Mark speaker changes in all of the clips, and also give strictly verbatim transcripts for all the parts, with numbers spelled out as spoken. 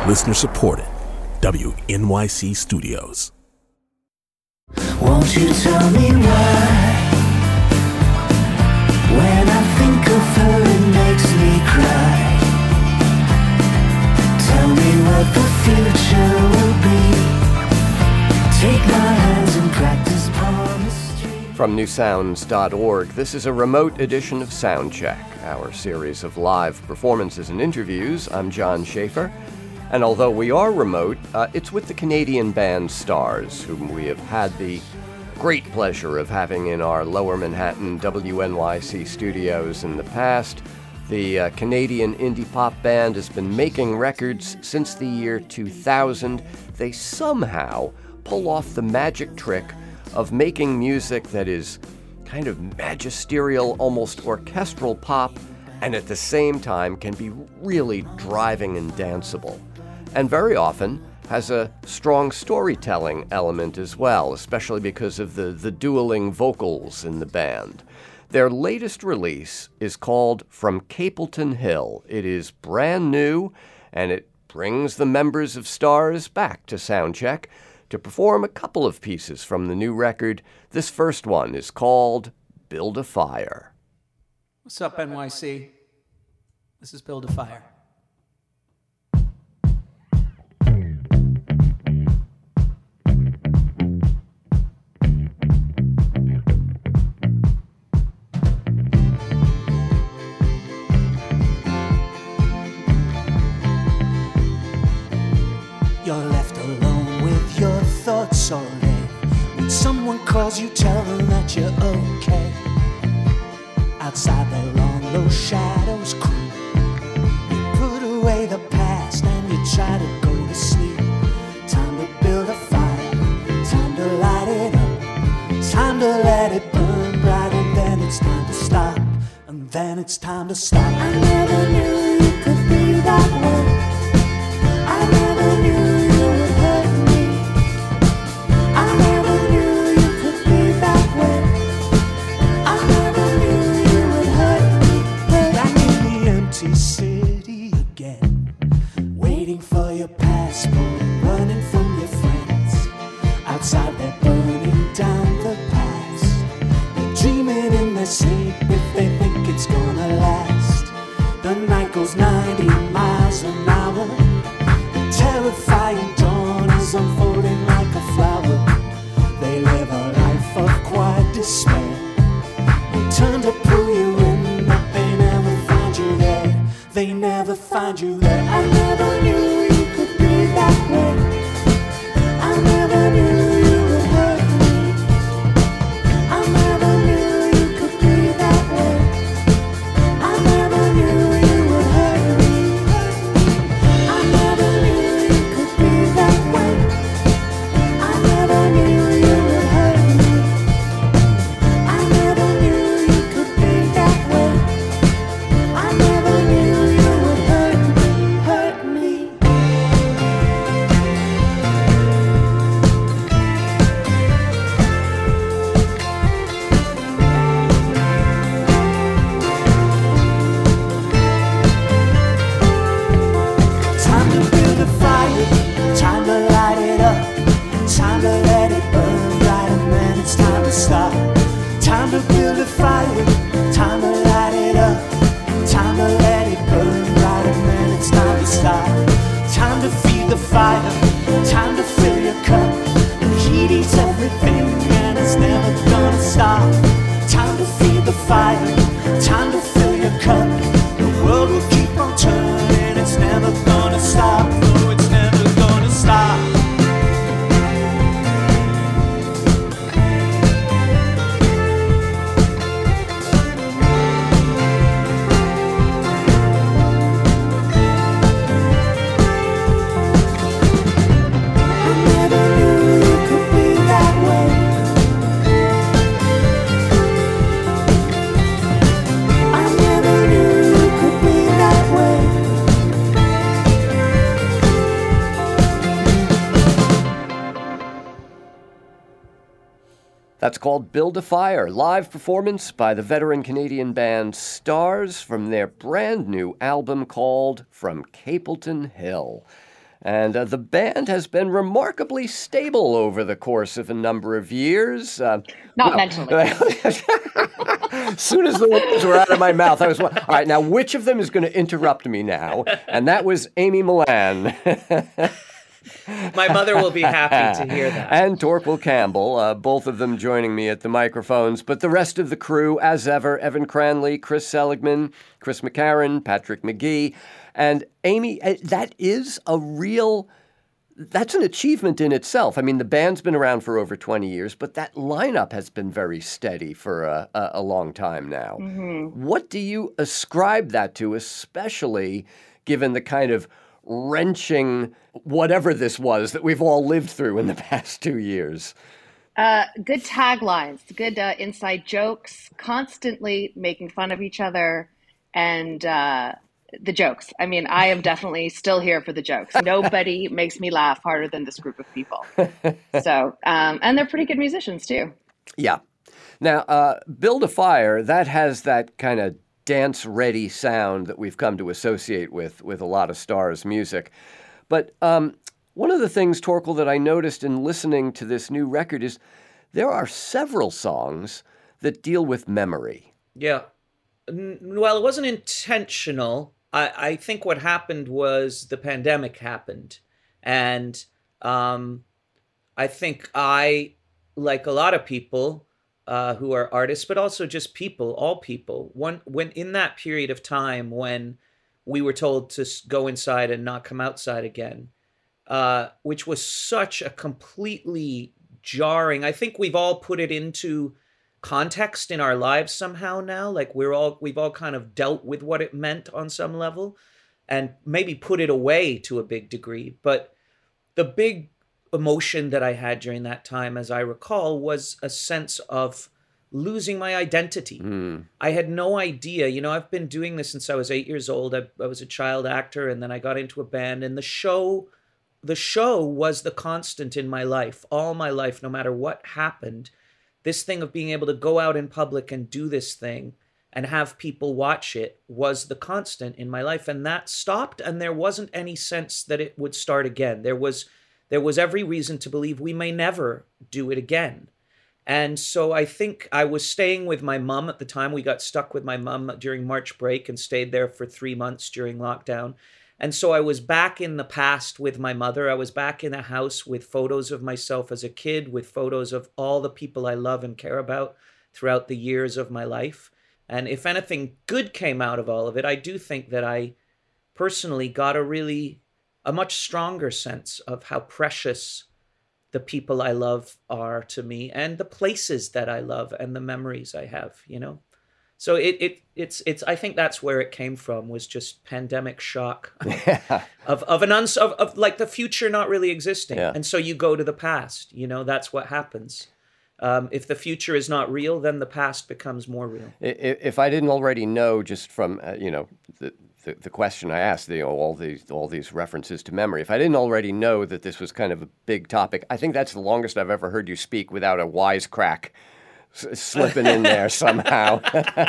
Speaker 1: Listener supported. W N Y C Studios.
Speaker 2: Won't you tell me why? When I think of her, it makes me cry. Tell me what the future will be. Take my hands and practice palmistry.
Speaker 3: From new sounds dot org, this is a remote edition of Soundcheck, our series of live performances and interviews. I'm John Schaefer, and although we are remote, uh, it's with the Canadian band Stars, whom we have had the great pleasure of having in our Lower Manhattan W N Y C studios in the past. The uh, Canadian indie pop band has been making records since the year two thousand. They somehow pull off the magic trick of making music that is kind of magisterial, almost orchestral pop, and at the same time can be really driving and danceable. And very often has a strong storytelling element as well, especially because of the, the dueling vocals in the band. Their latest release is called From Capleton Hill. It is brand new, and it brings the members of Stars back to Soundcheck to perform a couple of pieces from the new record. This first one is called Build a Fire.
Speaker 4: What's up, N Y C? This is Build a Fire.
Speaker 2: You're left alone with your thoughts all day. When someone calls you, tell them that you're okay. Outside the long, low shadows creep. You put away the past and you try to go to sleep. Time to build a fire, time to light it up, time to let it burn bright, and then it's time to stop, and then it's time to stop. I never knew you could be that way. I never knew. City again, waiting for your passport, running from your friends. Outside they're burning down the past. They're dreaming in their sleep if they think it's gonna last. The night goes ninety miles an hour. The terrifying dawn is unfolding like a flower. They live a life of quiet despair. They turn to pull you in, but they never find you there. They never find you there. I never knew you could be that way. I never knew you would hurt me. I never knew you could be that way. I never knew you would hurt me. I never knew you could be that way. I never knew you would hurt me. I never knew you could be that way. I never knew. Time to let it burn bright, and then it's time to stop. Time to build a fire, time to light it up. Time to let it burn bright, and then it's time to stop. Time to feed the fire, time to fill your cup. The heat eats everything, and it's never gonna stop. Time to feed the fire, time to fill your cup. The world will keep on turning, it's never gonna stop. No, it's never gonna stop.
Speaker 3: That's called Build a Fire, live performance by the veteran Canadian band Stars from their brand new album called From Capleton Hill. And uh, the band has been remarkably stable over the course of a number of years. Uh,
Speaker 5: Not
Speaker 3: well,
Speaker 5: mentally.
Speaker 3: As soon as the words were out of my mouth, I was, all right, now which of them is going to interrupt me now? And that was Amy Millan.
Speaker 6: My mother will be happy to hear that.
Speaker 3: And Torquil Campbell, uh, both of them joining me at the microphones. But the rest of the crew, as ever, Evan Cranley, Chris Seligman, Chris McCarron, Patrick McGee. And Amy, that is a real, that's an achievement in itself. I mean, the band's been around for over twenty years, but that lineup has been very steady for a, a, a long time now. Mm-hmm. What do you ascribe that to, especially given the kind of wrenching whatever this was that we've all lived through in the past two years?
Speaker 5: Uh, good taglines, good uh, inside jokes, constantly making fun of each other, and uh, the jokes. I mean, I am definitely still here for the jokes. Nobody makes me laugh harder than this group of people. So, um, and they're pretty good musicians too.
Speaker 3: Yeah. Now, uh, Build a Fire, that has that kind of dance-ready sound that we've come to associate with with a lot of Star's music. But um, one of the things, Torquil, that I noticed in listening to this new record is there are several songs that deal with memory.
Speaker 6: Yeah. Well, it wasn't intentional. I, I think what happened was the pandemic happened. And um, I think I, like a lot of people, Uh, who are artists, but also just people, all people. One, when in that period of time when we were told to go inside and not come outside again, uh, which was such a completely jarring. I think we've all put it into context in our lives somehow now. Like we're all, we've all kind of dealt with what it meant on some level, and maybe put it away to a big degree. But the big emotion that I had during that time, as I recall, was a sense of losing my identity. Mm. I had no idea. You know, I've been doing this since I was eight years old. I, I was a child actor, and then I got into a band, and the show, the show was the constant in my life, all my life, no matter what happened. This thing of being able to go out in public and do this thing and have people watch it was the constant in my life. And that stopped, and there wasn't any sense that it would start again. There was There was every reason to believe we may never do it again. And so I think I was staying with my mom at the time. We got stuck with my mom during March break and stayed there for three months during lockdown. And so I was back in the past with my mother. I was back in a house with photos of myself as a kid, with photos of all the people I love and care about throughout the years of my life. And if anything good came out of all of it, I do think that I personally got a really... a much stronger sense of how precious the people I love are to me, and the places that I love, and the memories I have, you know? So it it it's it's I think that's where it came from, was just pandemic shock
Speaker 3: Yeah.
Speaker 6: of of an uns of, of like the future not really existing.
Speaker 3: Yeah.
Speaker 6: And so you go to the past, you know, that's what happens. Um, if the future is not real, then the past becomes more real.
Speaker 3: If, if I didn't already know, just from uh, you know the, the the question I asked, you know, all these all these references to memory. If I didn't already know that this was kind of a big topic, I think that's the longest I've ever heard you speak without a wisecrack s- slipping in there somehow.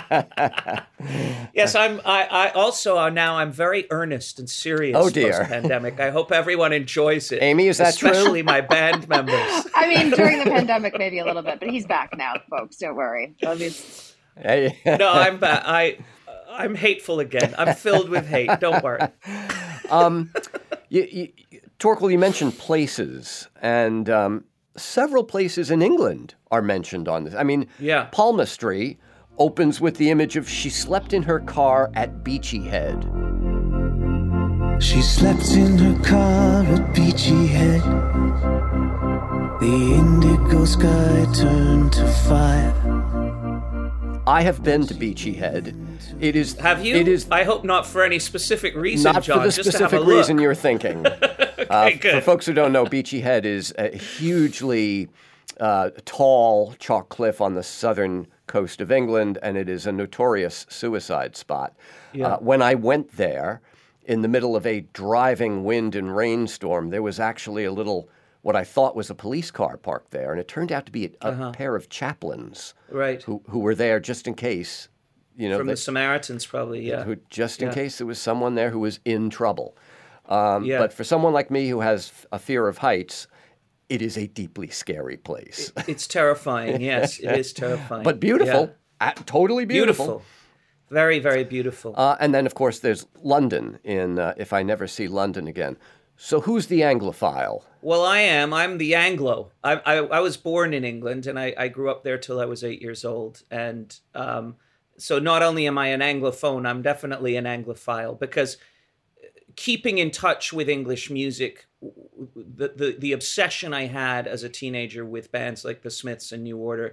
Speaker 6: Yes, I'm. I, I also uh, now I'm very earnest and serious.
Speaker 3: Oh, dear.
Speaker 6: Post-pandemic. I hope everyone enjoys it.
Speaker 3: Amy, is that true?
Speaker 6: Especially my band members.
Speaker 5: I mean, during the pandemic, maybe a little bit, but he's back now, folks. Don't worry. I mean,
Speaker 3: Hey.
Speaker 6: No, I'm back. I. I'm hateful again. I'm filled with hate. Don't worry.
Speaker 3: um, you, you, Torquil, you mentioned places, and um, several places in England are mentioned on this. I mean,
Speaker 6: Yeah.
Speaker 3: Palmistry opens with the image of she slept in her car at Beachy Head.
Speaker 2: She slept in her car at Beachy Head. The indigo sky turned to fire.
Speaker 3: I have been to Beachy Head. It is.
Speaker 6: Have you?
Speaker 3: It is
Speaker 6: I hope not for any specific reason,
Speaker 3: not
Speaker 6: John.
Speaker 3: for the
Speaker 6: just to have
Speaker 3: specific
Speaker 6: a look.
Speaker 3: reason you're thinking.
Speaker 6: Okay,
Speaker 3: uh,
Speaker 6: good.
Speaker 3: For folks who don't know, Beachy Head is a hugely uh, tall chalk cliff on the southern coast of England, and it is a notorious suicide spot.
Speaker 6: Yeah.
Speaker 3: Uh, when I went there, in the middle of a driving wind and rainstorm, there was actually a little, what I thought was a police car parked there, and it turned out to be a, a
Speaker 6: Uh-huh.
Speaker 3: pair of chaplains
Speaker 6: Right.
Speaker 3: who, who were there just in case, you know,
Speaker 6: From
Speaker 3: they-
Speaker 6: the Samaritans, probably, yeah.
Speaker 3: who just in
Speaker 6: Yeah.
Speaker 3: case there was someone there who was in trouble. Um,
Speaker 6: Yeah.
Speaker 3: But for someone like me who has a fear of heights, it is a deeply scary place.
Speaker 6: It's terrifying. Yes, it is terrifying.
Speaker 3: But beautiful.
Speaker 6: Yeah.
Speaker 3: Uh, totally beautiful.
Speaker 6: Beautiful. Very, very beautiful.
Speaker 3: Uh, and then, of course, there's London in uh, If I Never See London Again. So who's the Anglophile?
Speaker 6: Well, I am. I'm the Anglo. I, I, I was born in England, and I, I grew up there till I was eight years old. And um, so not only am I an Anglophone, I'm definitely an Anglophile, because keeping in touch with English music, the, the, the obsession I had as a teenager with bands like the Smiths and New Order,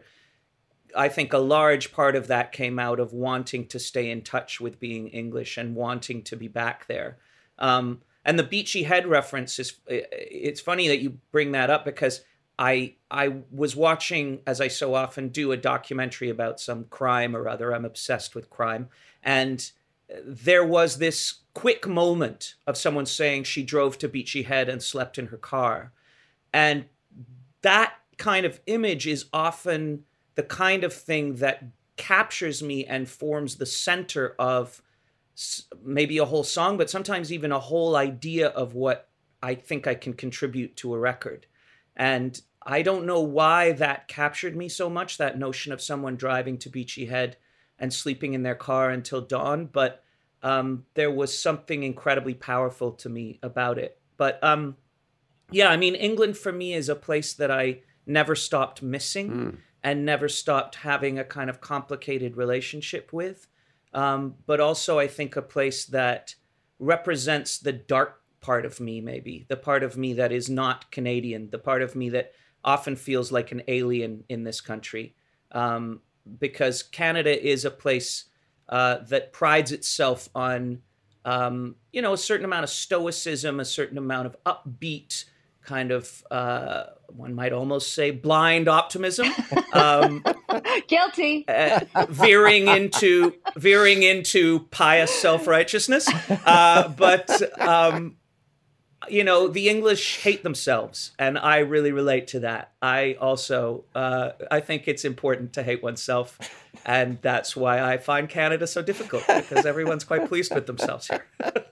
Speaker 6: I think a large part of that came out of wanting to stay in touch with being English and wanting to be back there. Um, and the Beachy Head reference is, it's funny that you bring that up, because I I was watching, as I so often do, a documentary about some crime or other. I'm obsessed with crime. And there was this quick moment of someone saying she drove to Beachy Head and slept in her car. And that kind of image is often the kind of thing that captures me and forms the center of maybe a whole song, but sometimes even a whole idea of what I think I can contribute to a record. And I don't know why that captured me so much, that notion of someone driving to Beachy Head and sleeping in their car until dawn, but um, there was something incredibly powerful to me about it. But um, yeah, I mean, England for me is a place that I never stopped missing mm. and never stopped having a kind of complicated relationship with. Um, but also, I think, a place that represents the dark part of me, maybe, the part of me that is not Canadian, the part of me that often feels like an alien in this country. Um, because Canada is a place uh, that prides itself on, um, you know, a certain amount of stoicism, a certain amount of upbeat, kind of, uh, one might almost say, blind optimism. Um,
Speaker 5: Guilty.
Speaker 6: uh, veering into veering into pious self-righteousness. Uh, but, um, you know, the English hate themselves, and I really relate to that. I also, uh, I think it's important to hate oneself, and that's why I find Canada so difficult, because everyone's quite pleased with themselves here.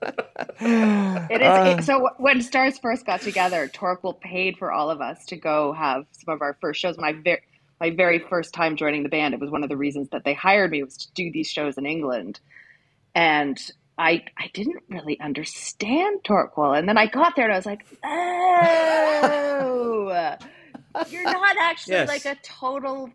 Speaker 5: It is. Uh, it, so when Stars first got together, Torquil paid for all of us to go have some of our first shows. My very, my very first time joining the band, it was one of the reasons that they hired me, was to do these shows in England. And I I didn't really understand Torquil. And then I got there and I was like, oh, you're not actually yes. like a total,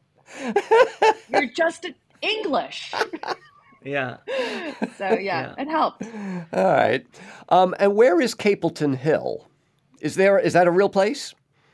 Speaker 5: you're just an English.
Speaker 6: Yeah.
Speaker 5: So, yeah, yeah, it helped.
Speaker 3: All right. Um, and where is Capleton Hill? Is there, is that a real place?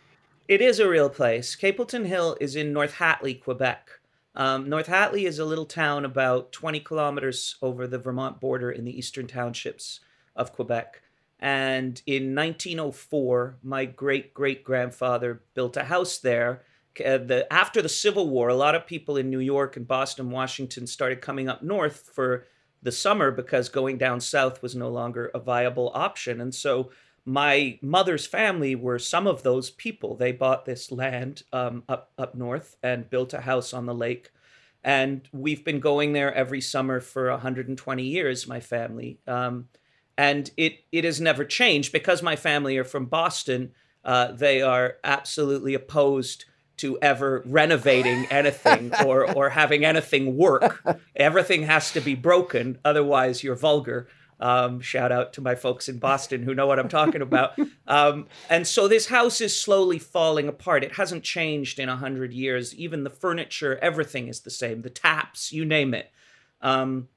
Speaker 6: It is a real place. Capleton Hill is in North Hatley, Quebec. Um, North Hatley is a little town about twenty kilometers over the Vermont border in the eastern townships of Quebec. And in nineteen oh four, my great-great-grandfather built a house there. Uh, the, after the Civil War, a lot of people in New York and Boston, Washington started coming up north for the summer because going down south was no longer a viable option. And so my mother's family were some of those people. They bought this land um, up, up north and built a house on the lake. And we've been going there every summer for one hundred twenty years, my family. Um, and it it has never changed. Because my family are from Boston, uh, they are absolutely opposed to ever renovating anything or or having anything work. Everything has to be broken, otherwise you're vulgar. Um, shout out to my folks in Boston who know what I'm talking about. Um, and so this house is slowly falling apart. It hasn't changed in a hundred years. Even the furniture, everything is the same. The taps, you name it. Um,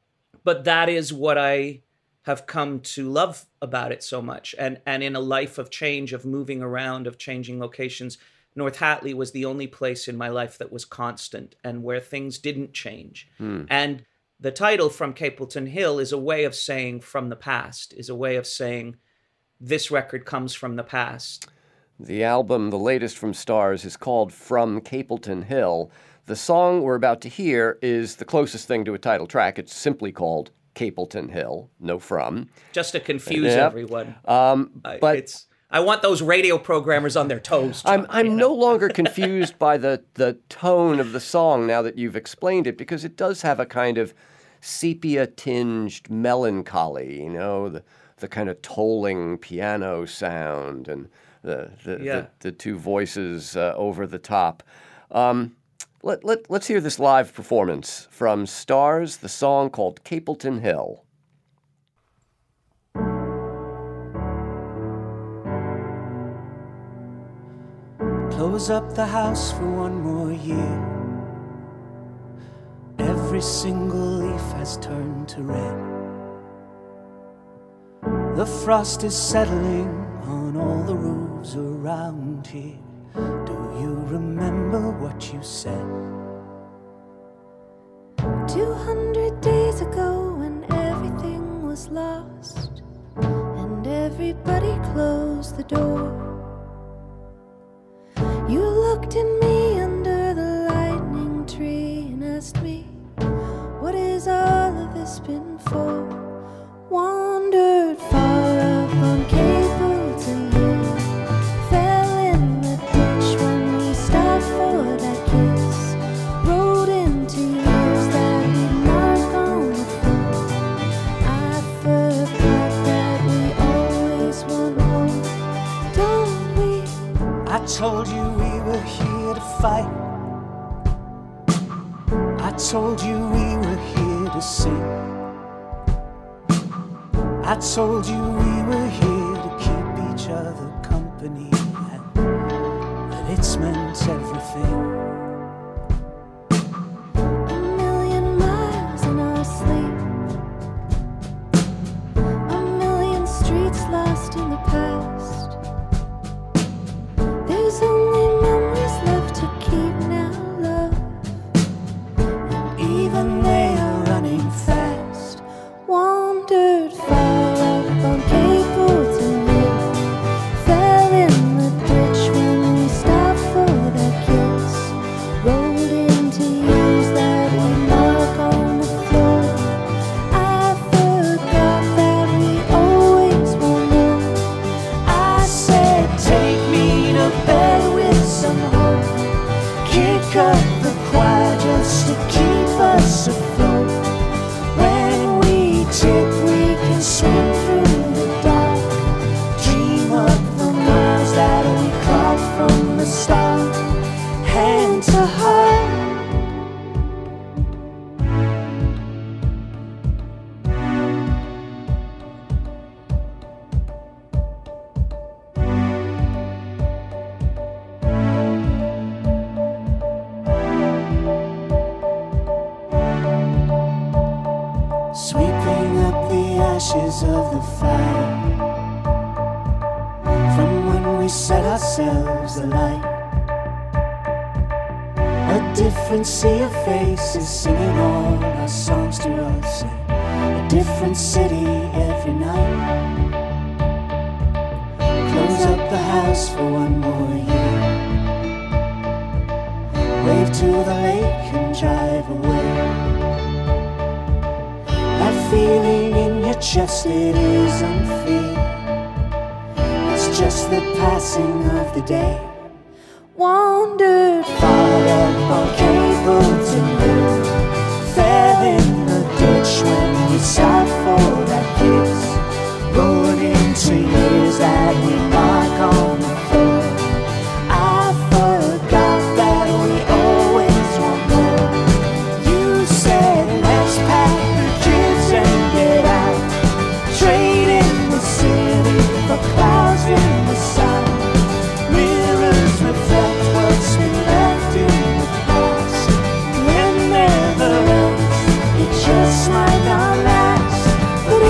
Speaker 6: but that is what I have come to love about it so much. And and in a life of change, of moving around, of changing locations, North Hatley was the only place in my life that was constant and where things didn't change. Hmm. And the title From Capleton Hill is a way of saying from the past, is a way of saying this record comes from the past.
Speaker 3: The album, the latest from Stars, is called From Capleton Hill. The song we're about to hear is the closest thing to a title track. It's simply called Capleton Hill, no from.
Speaker 6: Just to confuse
Speaker 3: yep.
Speaker 6: everyone.
Speaker 3: Um, but
Speaker 6: it's... I want those radio programmers on their toes. John,
Speaker 3: I'm I'm
Speaker 6: you
Speaker 3: know?
Speaker 6: no
Speaker 3: longer confused by the, the tone of the song now that you've explained it, because it does have a kind of sepia-tinged melancholy, you know, the, the kind of tolling piano sound and the the,
Speaker 6: Yeah.
Speaker 3: the, the two voices uh, over the top. Um, let, let, let's hear this live performance from Stars, the song called Capleton Hill.
Speaker 2: Close up the house for one more year. Every single leaf has turned to red. The frost is settling on all the roofs around here. Do you remember what you said?
Speaker 7: Two hundred days ago when everything was lost and everybody closed the door, you looked at me under the lightning tree and asked me, what has all of this been for? Wandered far up on Capleton Hill, fell in the ditch when we stopped for that kiss, rode into years that we'd mark on the floor. I forgot that we always want more, don't we?
Speaker 2: I told you we were here to fight. I told you we were here to sing. I told you we were here to keep each other company, and that it's meant everything.
Speaker 7: A million miles in our sleep, a million streets lost in the past. There's only memories left to keep now, love,
Speaker 2: And even they are running fast.
Speaker 7: wandered far up on Capleton Hill, fell in the ditch when we stopped for that kiss, rolled into years that we mark on the floor. I forgot that we always want more. I said, take me to bed with some hope, kick up the choir just to keep us afloat. When we tip, we can swim through the dark, dream of the miles that we clocked from the start, hand to heart.
Speaker 2: Sweeping up the ashes of the fire from when we set ourselves alight. A different sea of faces singing all our songs to us, a different city every night. Close up the house for one more year, wave to the lake and drive away. That feeling in your chest, it isn't fear, it's just the passing of the day. Wandered far up on Capleton Hill, fell in the ditch when we stopped for that kiss, rolled into years that we mark on the floor. I forgot that we always want more. You said, let's pack the kids and get out, trade in the city for clouds in the sun. Mirrors reflect what's been left in the past. When never ends, it just might not last. But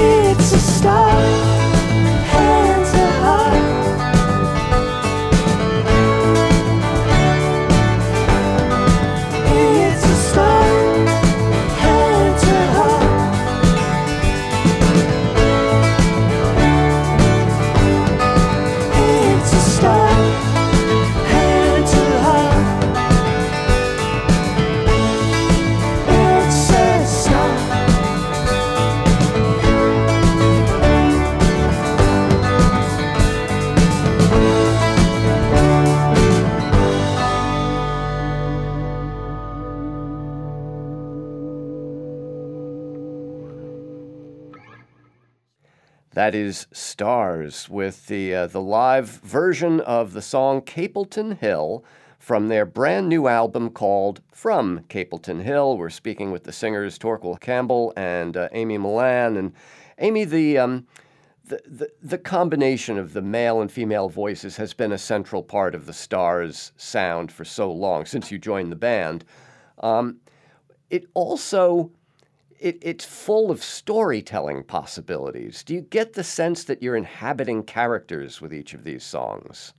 Speaker 3: That is Stars with the uh, the live version of the song Capleton Hill from their brand new album called From Capleton Hill. We're speaking with the singers Torquil Campbell and uh, Amy Millan. And Amy, the, um, the the the combination of the male and female voices has been a central part of the Stars sound for so long, since you joined the band. Um, it also... It, it's full of storytelling possibilities. Do you get the sense that you're inhabiting characters with each of these songs?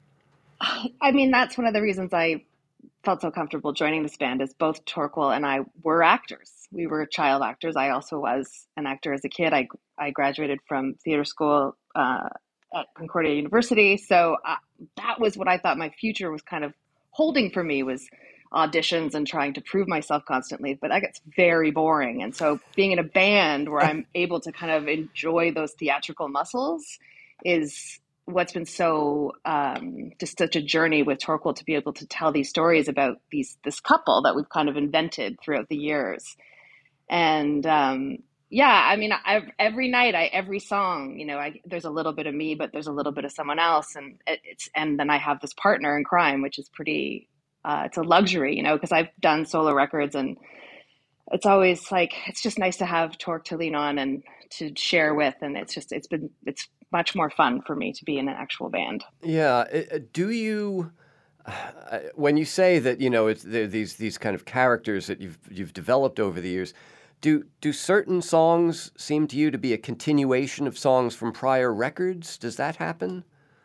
Speaker 5: I mean, that's one of the reasons I felt so comfortable joining this band, is both Torquil and I were actors. We were child actors. I also was an actor as a kid. I, I graduated from theater school uh, at Concordia University. So uh, that was what I thought my future was kind of holding for me, was auditions and trying to prove myself constantly, but that gets very boring. And so being in a band where I'm able to kind of enjoy those theatrical muscles is what's been so um, just such a journey with Torquil, to be able to tell these stories about these this couple that we've kind of invented throughout the years. And um, yeah, I mean, I, every night, I every song, you know, I, there's a little bit of me, but there's a little bit of someone else, and it, it's and then I have this partner in crime, which is pretty. Uh, it's a luxury, you know, because I've done solo records, and it's always like, it's just nice to have Torque to lean on and to share with. And it's just, it's been, it's much more fun for me to be in an actual band.
Speaker 3: Yeah. Do you, uh, when you say that, you know, it's these, these kind of characters that you've, you've developed over the years, do, do certain songs seem to you to be a continuation of songs from prior records? Does that happen?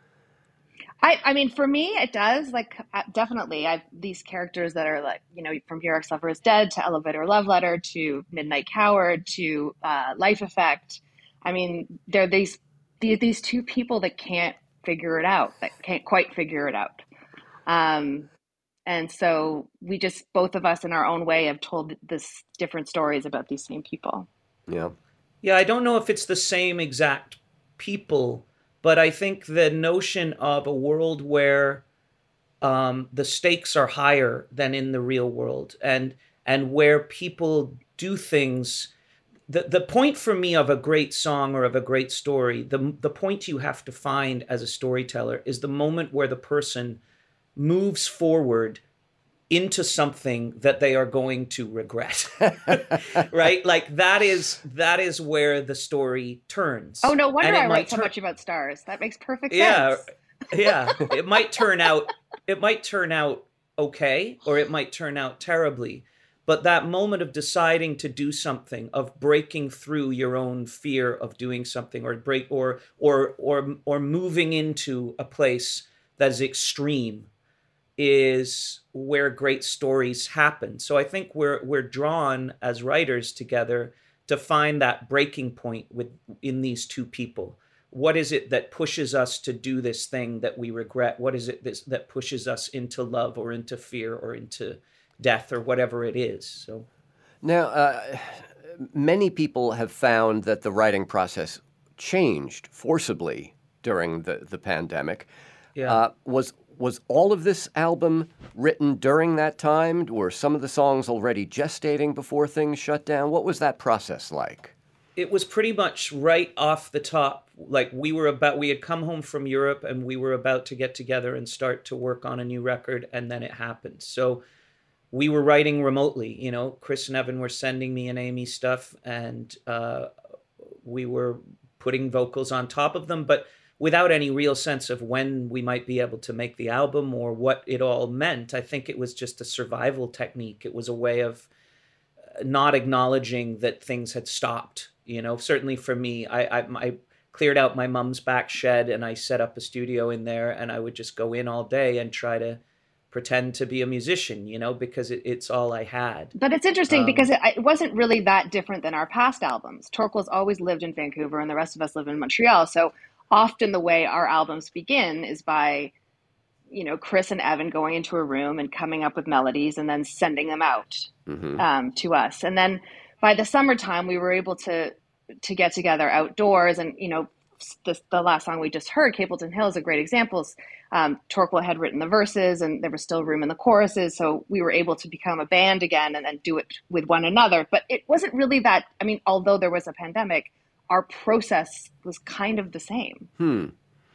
Speaker 5: I, I mean, for me, it does. Like, definitely. I've these characters that are like, you know, from Here Our Lover is Dead to Elevator Love Letter to Midnight Coward to uh, Life Effect. I mean, they're these these two people that can't figure it out, that can't quite figure it out. Um, and so we just, both of us in our own way, have told this different stories about these same people.
Speaker 3: Yeah.
Speaker 6: Yeah, I don't know if it's the same exact people, but I think the notion of a world where um, the stakes are higher than in the real world, and and where people do things. The the point for me of a great song or of a great story, the the point you have to find as a storyteller is the moment where the person moves forward into something that they are going to regret. Right? Like that is that is where the story turns.
Speaker 5: Oh, no wonder I write so
Speaker 6: turn...
Speaker 5: much about stars. That makes perfect
Speaker 6: yeah,
Speaker 5: sense.
Speaker 6: Yeah. It might turn out it might turn out okay, or it might turn out terribly. But that moment of deciding to do something, of breaking through your own fear of doing something, or break or or or or moving into a place that is extreme, is where great stories happen. So I think we're we're drawn as writers together to find that breaking point with in these two people. What is it that pushes us to do this thing that we regret? What is it that, that pushes us into love or into fear or into death or whatever it is? So
Speaker 3: now, uh, many people have found that the writing process changed forcibly during the, the pandemic.
Speaker 6: Yeah.
Speaker 3: Uh, was was all of this album written during that time? Were some of the songs already gestating before things shut down? What was that process like?
Speaker 6: It was pretty much right off the top. Like we were about, we had come home from Europe and we were about to get together and start to work on a new record, and then it happened. So we were writing remotely. You know, Chris and Evan were sending me and Amy stuff, and uh, we were putting vocals on top of them, but without any real sense of when we might be able to make the album or what it all meant. I think it was just a survival technique. It was a way of not acknowledging that things had stopped. You know, certainly for me, I, I, I cleared out my mom's back shed and I set up a studio in there, and I would just go in all day and try to pretend to be a musician, you know, because it, it's all I had.
Speaker 5: But it's interesting
Speaker 6: Um,
Speaker 5: because it, it wasn't really that different than our past albums. Torquil's always lived in Vancouver and the rest of us live in Montreal. So often the way our albums begin is by, you know, Chris and Evan going into a room and coming up with melodies and then sending them out
Speaker 3: Mm-hmm.
Speaker 5: um, to us. And then by the summertime, we were able to to get together outdoors. And, you know, the, the last song we just heard, Capleton Hill, is a great example. Um, Torquil had written the verses and there was still room in the choruses. So we were able to become a band again and then do it with one another. But it wasn't really that, I mean, although there was a pandemic, our process was kind of the same.
Speaker 3: Hmm.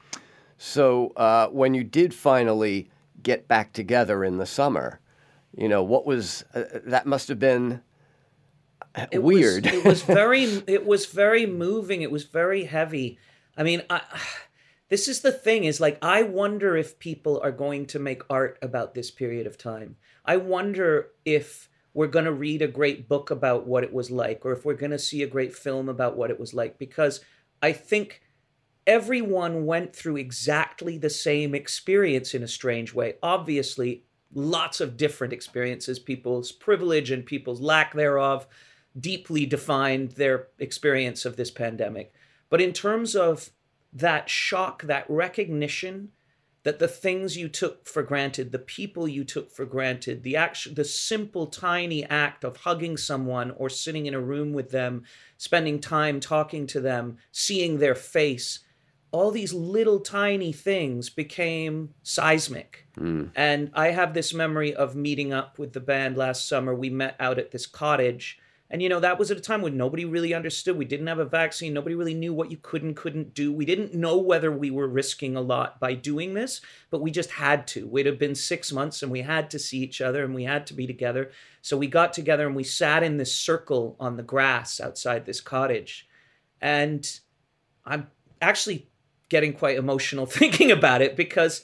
Speaker 3: So uh, when you did finally get back together in the summer, you know, what was, uh, that must have been
Speaker 6: it
Speaker 3: weird.
Speaker 6: Was, it was very, it was very moving. It was very heavy. I mean, I, this is the thing is like, I wonder if people are going to make art about this period of time. I wonder if we're going to read a great book about what it was like, or if we're going to see a great film about what it was like, because I think everyone went through exactly the same experience in a strange way. Obviously, lots of different experiences. People's privilege and people's lack thereof deeply defined their experience of this pandemic. But in terms of that shock, that recognition that the things you took for granted, the people you took for granted, the act- the simple, tiny act of hugging someone or sitting in a room with them, spending time talking to them, seeing their face, all these little tiny things became seismic. Mm. And I have this memory of meeting up with the band last summer. We met out at this cottage. And, you know, that was at a time when nobody really understood. We didn't have a vaccine. Nobody really knew what you could and couldn't do. We didn't know whether we were risking a lot by doing this, but we just had to. It had been six months and we had to see each other and we had to be together. So we got together and we sat in this circle on the grass outside this cottage. And I'm actually getting quite emotional thinking about it because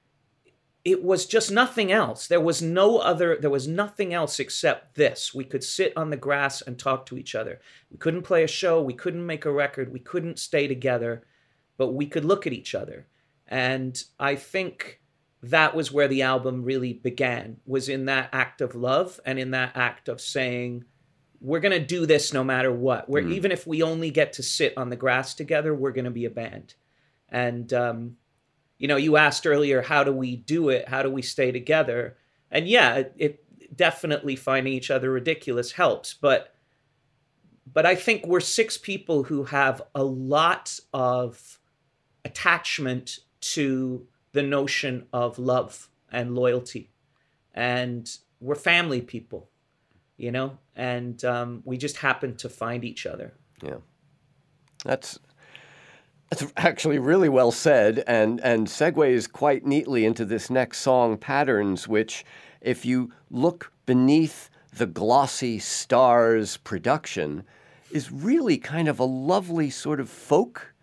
Speaker 6: it was just nothing else. There was no other, there was nothing else except this. We could sit on the grass and talk to each other. We couldn't play a show. We couldn't make a record. We couldn't stay together, but we could look at each other. And I think that was where the album really began, was in that act of love and in that act of saying, we're going to do this no matter what. We're, mm. Even if we only get to sit on the grass together, we're going to be a band. And, um, you know, you asked earlier, how do we do it? How do we stay together? And yeah, it, it definitely finding each other ridiculous helps. But but I think we're six people who have a lot of attachment to the notion of love and loyalty. And we're family people, you know, and um, we just happen to find each other.
Speaker 3: Yeah, that's... That's actually really well said, and, and segues quite neatly into this next song, Patterns, which, if you look beneath the glossy Stars production, is really kind of a lovely sort of folk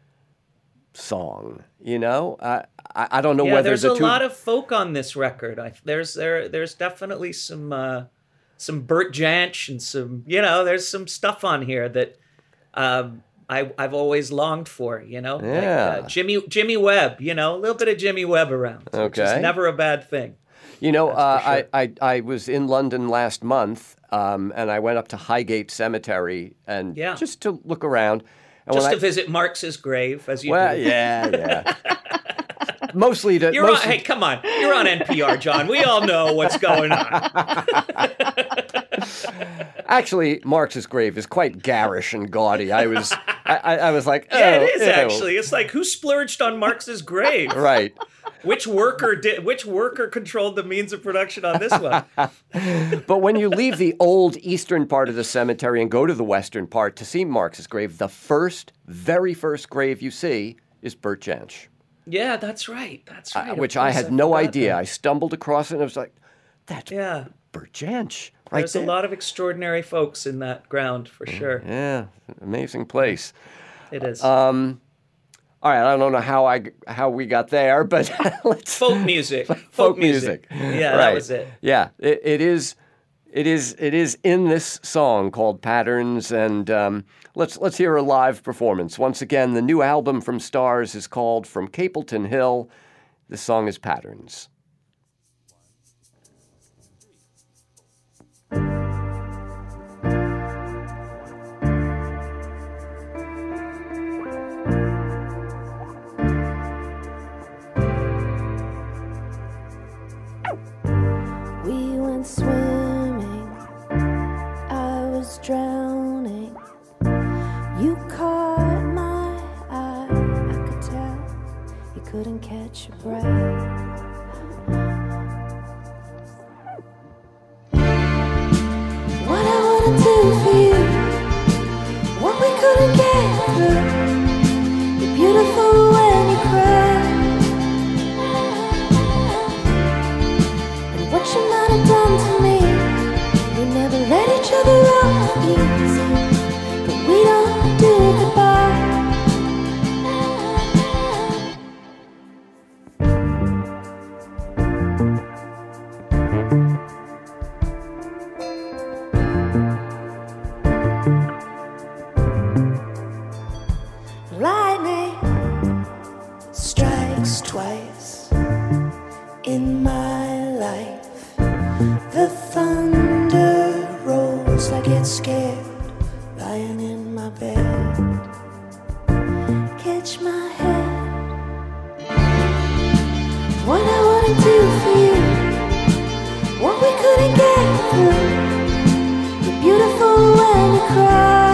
Speaker 3: song, you know? I, I, I don't know
Speaker 6: yeah,
Speaker 3: whether
Speaker 6: there's
Speaker 3: the
Speaker 6: a
Speaker 3: two...
Speaker 6: lot of folk on this record. I, there's there there's definitely some uh, some Bert Jansch and some, you know, there's some stuff on here that... Um, I, I've always longed for, you know,
Speaker 3: yeah.
Speaker 6: like, uh, Jimmy Jimmy Webb, you know, a little bit of Jimmy Webb around,
Speaker 3: okay.
Speaker 6: which is never a bad thing.
Speaker 3: You know, uh,
Speaker 6: sure.
Speaker 3: I, I I was in London last month, um, and I went up to Highgate Cemetery and
Speaker 6: yeah.
Speaker 3: just to look around, and
Speaker 6: just
Speaker 3: when
Speaker 6: to
Speaker 3: I,
Speaker 6: visit Marx's grave, as you
Speaker 3: well,
Speaker 6: do.
Speaker 3: yeah, yeah. Mostly to.
Speaker 6: You're
Speaker 3: mostly...
Speaker 6: on, hey, come on, you're on N P R, John. We all know what's going on.
Speaker 3: Actually, Marx's grave is quite garish and gaudy. I was, I, I was like, oh,
Speaker 6: yeah, it is
Speaker 3: ew.
Speaker 6: actually. It's like, who splurged on Marx's grave?
Speaker 3: Right.
Speaker 6: Which worker did? Which worker controlled the means of production on this one?
Speaker 3: But when you leave the old eastern part of the cemetery and go to the western part to see Marx's grave, the first, very first grave you see is Bert Jansch.
Speaker 6: Yeah, that's right. That's right.
Speaker 3: Uh, which I had I no idea. That. I stumbled across it and I was like, that's
Speaker 6: yeah.
Speaker 3: Bert Jansch. Right
Speaker 6: There's
Speaker 3: there.
Speaker 6: a lot of extraordinary folks in that ground, for sure.
Speaker 3: Yeah, amazing place.
Speaker 6: It is.
Speaker 3: Um, all right, I don't know how I how we got there, but let's
Speaker 6: folk music. Folk,
Speaker 3: folk music.
Speaker 6: music. Yeah,
Speaker 3: right.
Speaker 6: that was it.
Speaker 3: Yeah, it, it is. It is. It is in this song called Patterns, and um, let's let's hear a live performance once again. The new album from Stars is called From Capleton Hill. The song is Patterns.
Speaker 7: Swimming, I was drowning. You caught my eye, I could tell you couldn't catch your breath. What I wanna do for you, what we couldn't get through.
Speaker 2: twice in my life. The thunder rolls, I get scared lying in my bed. Catch my head. What I wanna do for you, what we couldn't get through. You're beautiful when you cry.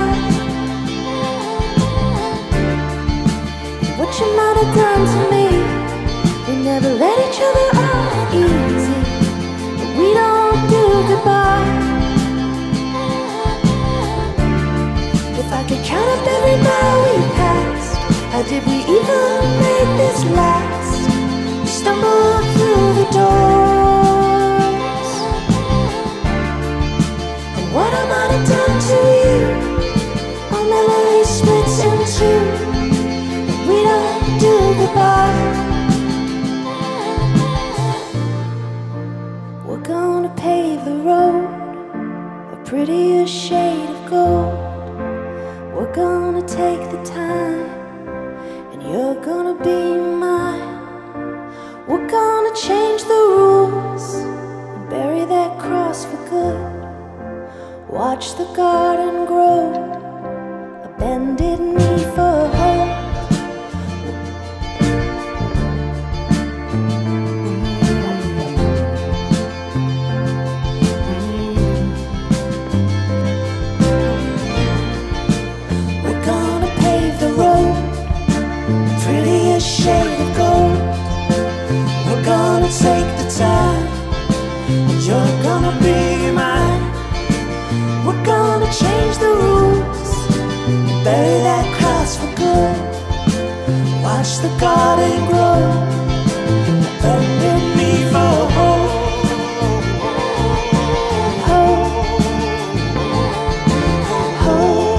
Speaker 2: What you might have done to me, we never let each other off easy, but we don't do goodbye. If I could count up every mile we passed, how did we even make this last? We stumbled through the doors, and what I might have done to you, our memory splits in two. We don't do goodbye. We're gonna pave the road a prettier shade of gold. We're gonna take the time, and you're gonna be mine. We're gonna change the rules and bury that cross for good. Watch the garden grow, a bended knee for hope. Shade of gold. We're gonna take the time, and you're gonna be mine. We're gonna change the rules, bury that cross for good. Watch the garden grow, bending me for hope. Hope, hope,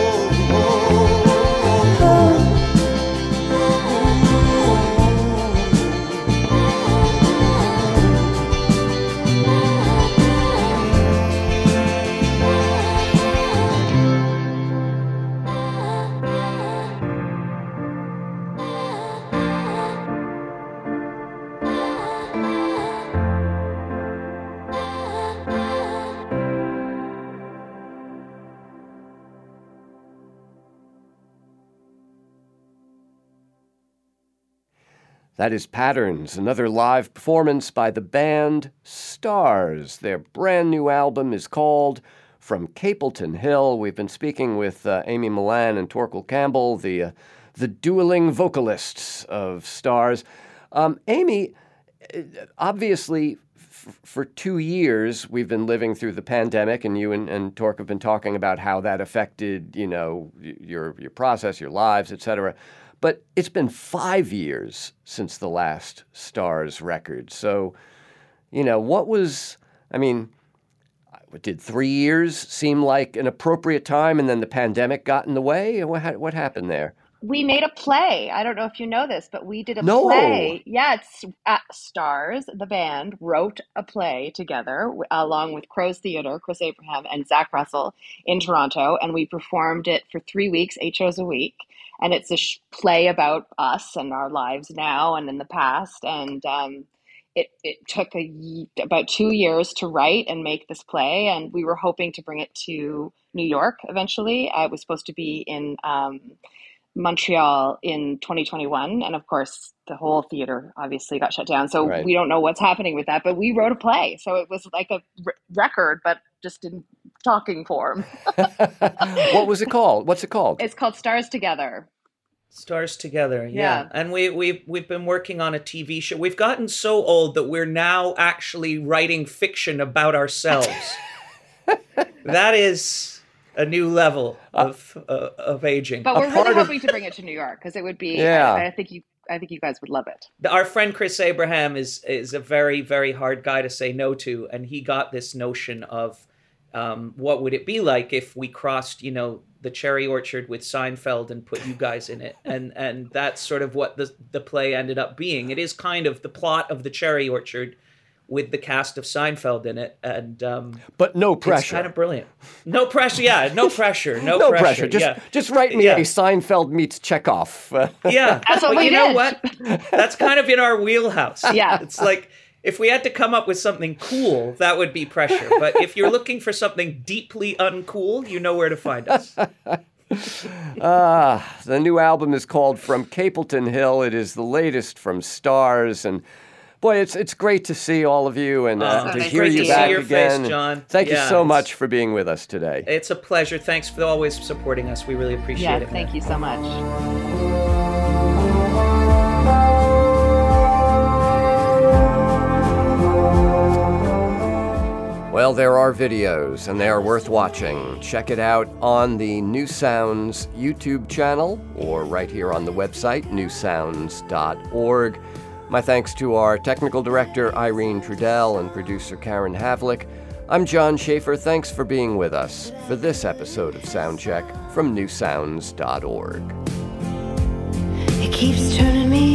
Speaker 2: hope.
Speaker 3: That is Patterns, another live performance by the band Stars. Their brand new album is called From Capleton Hill. We've been speaking with uh, Amy Millan and Torquil Campbell, the uh, the dueling vocalists of Stars. Um, Amy, obviously, f- for two years we've been living through the pandemic, and you and, and Torque have been talking about how that affected, you know, your your process, your lives, et cetera. But it's been five years since the last Stars record. So, you know, what was, I mean, did three years seem like an appropriate time and then the pandemic got in the way? What, what happened there?
Speaker 5: We made a play. I don't know if you know this, but we did a
Speaker 3: No.
Speaker 5: play. Yeah, it's uh, Stars, the band, wrote a play together w- along with Crow's Theatre, Chris Abraham, and Zach Russell in Toronto. And we performed it for three weeks, eight shows a week. And it's a sh- play about us and our lives now and in the past. And um, it, it took a, ye- about two years to write and make this play. And we were hoping to bring it to New York eventually. Uh, it was supposed to be in um, Montreal in twenty twenty-one. And of course, the whole theater obviously got shut down. So
Speaker 3: Right.
Speaker 5: we don't know what's happening with that. But we wrote a play. So it was like a r- record, but just in talking form.
Speaker 3: What was it called? What's it called?
Speaker 5: It's called Stars Together.
Speaker 6: Stars Together, yeah.
Speaker 5: Yeah.
Speaker 6: And we, we, we've been working on a T V show. We've gotten so old that we're now actually writing fiction about ourselves. That is a new level of uh, of aging.
Speaker 5: But we're
Speaker 3: part
Speaker 5: really
Speaker 3: of-
Speaker 5: hoping to bring it to New York because it would be,
Speaker 3: Yeah.
Speaker 5: I, I think you I think you guys would love it.
Speaker 6: Our friend Chris Abraham is is a very, very hard guy to say no to. And he got this notion of um, what would it be like if we crossed, you know, the cherry orchard with Seinfeld and put you guys in it. And and that's sort of what the, the play ended up being. It is kind of the plot of the cherry orchard with the cast of Seinfeld in it, and um,
Speaker 3: but no pressure.
Speaker 6: It's kind of brilliant. No pressure. Yeah, no pressure. No,
Speaker 3: no
Speaker 6: pressure.
Speaker 3: pressure. Just
Speaker 6: yeah.
Speaker 3: just write me
Speaker 6: yeah.
Speaker 3: a Seinfeld meets Chekhov.
Speaker 6: Yeah,
Speaker 5: That's what
Speaker 6: but
Speaker 5: we
Speaker 6: you know
Speaker 5: did.
Speaker 6: what? That's kind of in our wheelhouse.
Speaker 5: Yeah.
Speaker 6: It's like if we had to come up with something cool, that would be pressure. But if you're looking for something deeply uncool, you know where to find us.
Speaker 3: Ah, the new album is called From Capleton Hill. It is the latest from Stars, and boy, it's it's great to see all of you and uh,
Speaker 6: Oh,
Speaker 3: to
Speaker 5: it's
Speaker 3: hear
Speaker 5: great
Speaker 3: you
Speaker 5: to see
Speaker 3: back
Speaker 6: your
Speaker 3: again.
Speaker 6: face, John.
Speaker 3: Thank
Speaker 6: Yeah,
Speaker 3: you so
Speaker 6: it's-
Speaker 3: much for being with us today.
Speaker 6: It's a pleasure. Thanks for always supporting us. We really appreciate
Speaker 5: Yeah,
Speaker 6: it.
Speaker 5: thank
Speaker 6: man.
Speaker 5: you so much.
Speaker 3: Well, there are videos, and they are worth watching. Check it out on the New Sounds YouTube channel or right here on the website, new sounds dot org. My thanks to our technical director, Irene Trudell, and producer, Karen Havlick. I'm John Schaefer. Thanks for being with us for this episode of Soundcheck from new sounds dot org.
Speaker 7: It keeps turning me